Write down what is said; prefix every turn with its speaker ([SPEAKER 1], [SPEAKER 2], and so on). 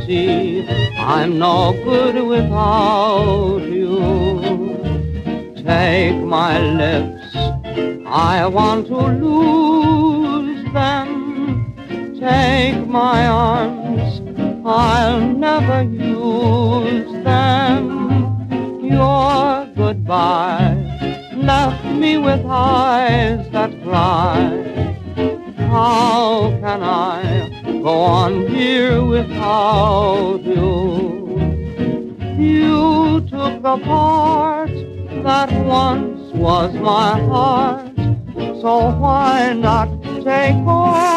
[SPEAKER 1] see I'm no good without you. Take my lips, I want to lose them. Take my arms, I'll never use them. Your goodbye left me with eyes that cry. How can I go on, dear, without you? You took the part that once was my heart, so why not take all?